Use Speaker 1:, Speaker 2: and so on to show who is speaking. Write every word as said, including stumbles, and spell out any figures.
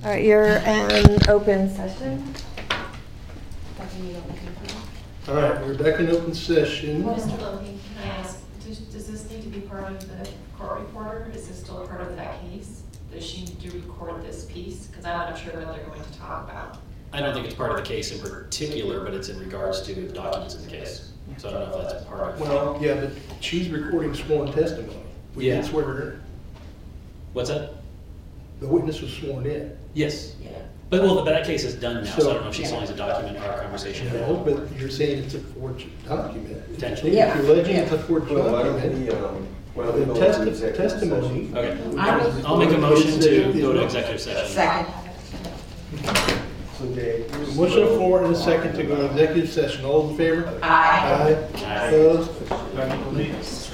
Speaker 1: All right, you're in open session.
Speaker 2: All right, we're back in open session.
Speaker 3: Mister Logan, can I ask, does, does this need to be part of the court reporter? Is this still a part of that case? Does she need to record this piece? Because I'm not sure what they're going to talk about.
Speaker 4: I don't think it's part of the case in particular, but it's in regards to documents in the case. So I don't know if that's part of.
Speaker 2: Well, yeah, but she's recording sworn testimony. We didn't
Speaker 4: Yeah.
Speaker 2: swear her in.
Speaker 4: What's that?
Speaker 2: The witness was sworn in.
Speaker 4: Yes.
Speaker 3: Yeah.
Speaker 4: But well, but that case is done now, so,
Speaker 2: So-
Speaker 4: I don't know if she still needs to document our conversation.
Speaker 2: No, but you're saying it's a forged document.
Speaker 4: Potentially.
Speaker 2: If you're alleging
Speaker 5: Yeah.
Speaker 2: it's a forged
Speaker 6: Well, why don't
Speaker 2: document,
Speaker 6: we, um, why don't we
Speaker 2: the
Speaker 6: go
Speaker 2: testi-
Speaker 6: into executive
Speaker 2: testimony.
Speaker 6: session?
Speaker 4: Okay.
Speaker 5: I will-
Speaker 4: I'll make a motion to go to executive session.
Speaker 5: Second.
Speaker 6: So Dave.
Speaker 2: Motion on the floor and a second to go to executive session. All in favor?
Speaker 5: Aye.
Speaker 2: Aye.
Speaker 4: Aye.
Speaker 2: Opposed?